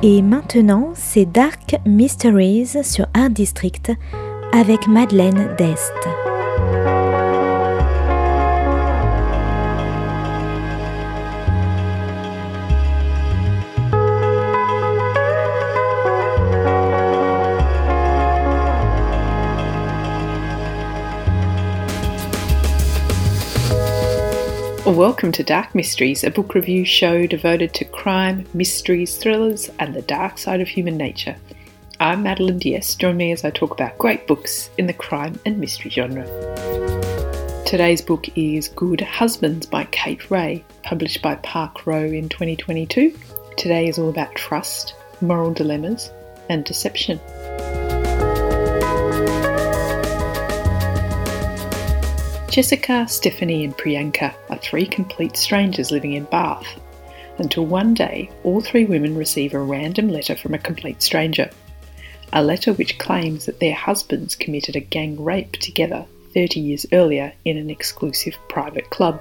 Et maintenant, c'est Dark Mysteries sur Art District avec Madeleine Dest. Welcome to Dark Mysteries, a book review show devoted to crime, mysteries, thrillers, and the dark side of human nature. I'm Madeleine Dest. Join me as I talk about great books in the crime and mystery genre. Today's book is Good Husbands by Kate Ray, published by Park Row in 2022. Today is all about trust, moral dilemmas, and deception. Jessica, Stephanie and Priyanka are three complete strangers living in Bath, until one day all three women receive a random letter from a complete stranger. A letter which claims that their husbands committed a gang rape together 30 years earlier in an exclusive private club.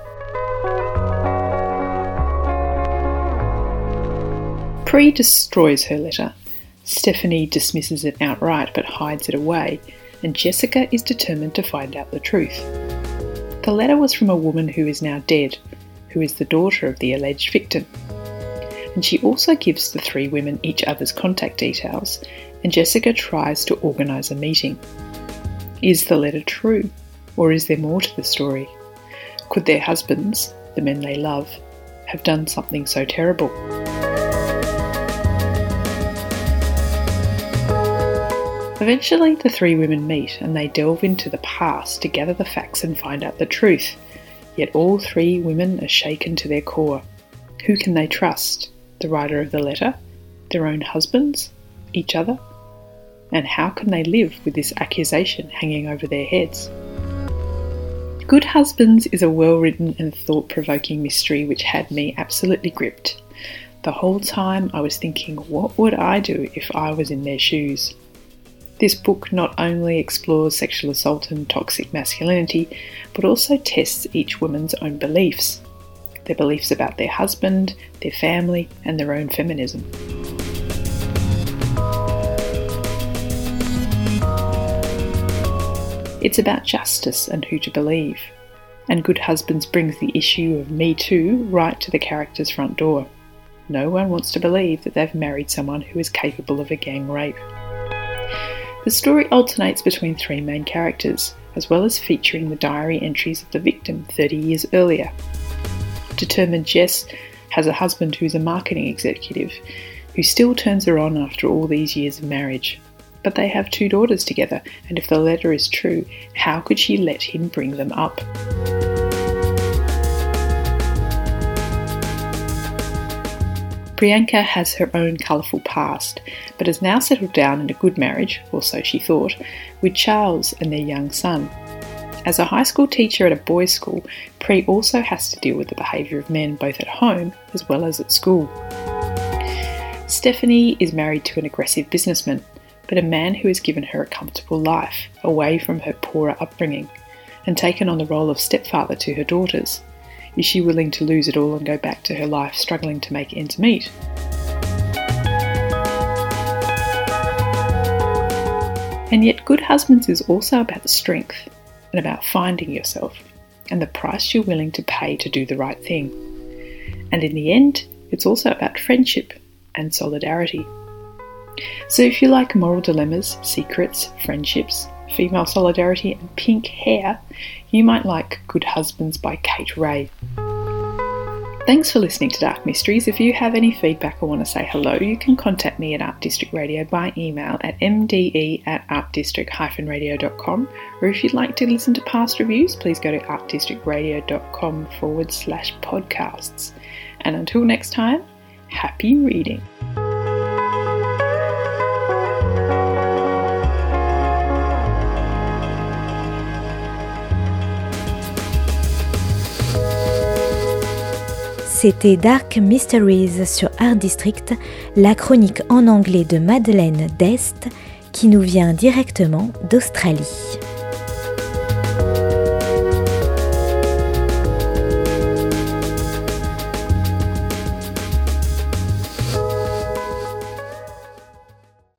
Pri destroys her letter, Stephanie dismisses it outright but hides it away, and Jessica is determined to find out the truth. The letter was from a woman who is now dead, who is the daughter of the alleged victim. And she also gives the three women each other's contact details, and Jessica tries to organise a meeting. Is the letter true, or is there more to the story? Could their husbands, the men they love, have done something so terrible? Eventually, the three women meet and they delve into the past to gather the facts and find out the truth. Yet all three women are shaken to their core. Who can they trust? The writer of the letter? Their own husbands? Each other? And how can they live with this accusation hanging over their heads? Good Husbands is a well-written and thought-provoking mystery which had me absolutely gripped. The whole time I was thinking, what would I do if I was in their shoes? This book not only explores sexual assault and toxic masculinity, but also tests each woman's own beliefs. Their beliefs about their husband, their family, and their own feminism. It's about justice and who to believe. And Good Husbands brings the issue of Me Too right to the character's front door. No one wants to believe that they've married someone who is capable of a gang rape. The story alternates between three main characters, as well as featuring the diary entries of the victim 30 years earlier. Determined Jess has a husband who's a marketing executive, who still turns her on after all these years of marriage. But they have two daughters together, and if the letter is true, how could she let him bring them up? Priyanka has her own colourful past, but has now settled down in a good marriage, or so she thought, with Charles and their young son. As a high school teacher at a boys' school, Pri also has to deal with the behaviour of men both at home as well as at school. Stephanie is married to an aggressive businessman, but a man who has given her a comfortable life, away from her poorer upbringing, and taken on the role of stepfather to her daughters. Is she willing to lose it all and go back to her life struggling to make ends meet? And yet Good Husbands is also about strength and about finding yourself and the price you're willing to pay to do the right thing. And in the end, it's also about friendship and solidarity. So if you like moral dilemmas, secrets, friendships, female solidarity and pink hair, you might like Good Husbands by Kate Ray. Thanks for listening to Dark Mysteries. If you have any feedback or want to say hello, you can contact me at Art District Radio by email at mde@artdistrict-radio.com, or if you'd like to listen to past reviews, please go to artdistrictradio.com/podcasts. And until next time, happy reading. C'était Dark Mysteries sur Art District, la chronique en anglais de Madeleine Dest qui nous vient directement d'Australie.